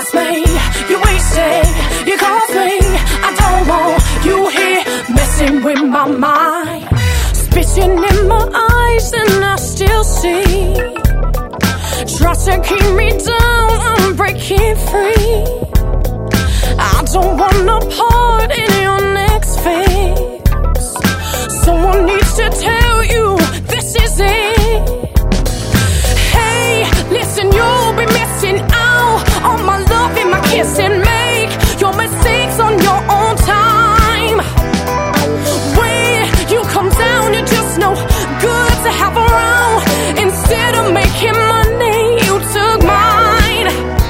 lost me, you wasted, you caused me. I don't want you here messing with my mind. Spitting in my eyes and I still see. Try to keep me down, I'm breaking free. I don't want a part in your next phase. Someone needs to tell you this is it. Hey, listen, you'll be missing out on my love and my kiss, and make your mistakes on your own time. When you come down, you're just no good to have around. Instead of making money, you took mine.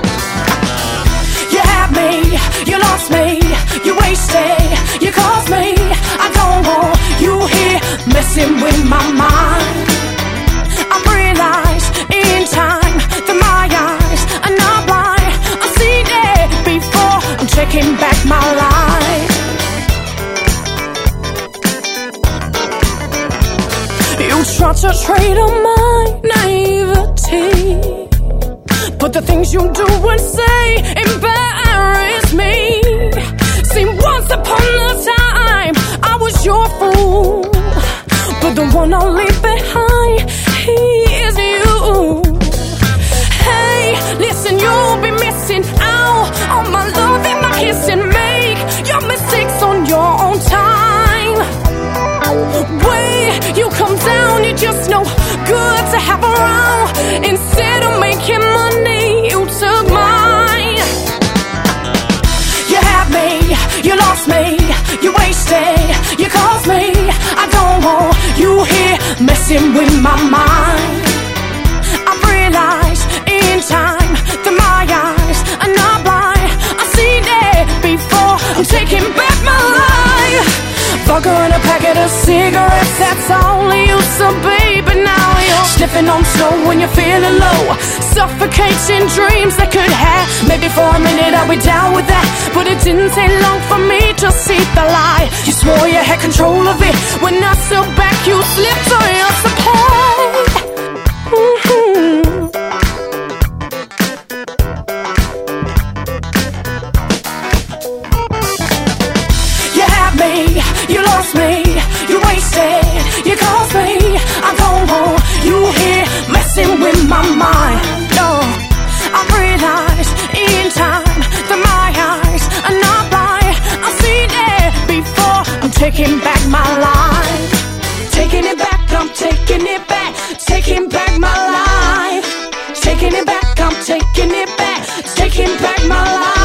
You had me, you lost me, you wasted, you caused me. I don't want you here messing with my mind. I've realized in time that my eyes are not blind. I've seen it before, I'm taking back my life. You try to trade on my naivety, but the things you do and say embarrass me. See, once upon a time I was your fool, but the one I'll leave behind, he is you. Hey, listen, you'll be missing out on my love and my kiss, and make your mistakes on your own time. When you come down, you're just no good to have around. Instead of making money, you took mine. You had me, you lost me, you wasted, you caused me. I don't want you here messing with my mind. I've realized in time that my eyes are not blind. I've seen it before, I'm taking back my life. Vodka and a packet of cigarettes, that's all I used to be. But now you're sniffing on snow when you're feeling low, suffocating dreams that could have. Maybe for a minute I'll be down with that, but it didn't take long for me to see the lie. You swore you had control of it. When I stood back, you slipped on your supply. You had me, you lost me, you wasted, you caused me. I don't want you here messing with my mind. No, I've realized in time that my eyes are not blind. I've seen it before, I'm taking back my life. Taking it back, I'm taking it back. Taking back my life. Taking it back, I'm taking it back. Taking back my life.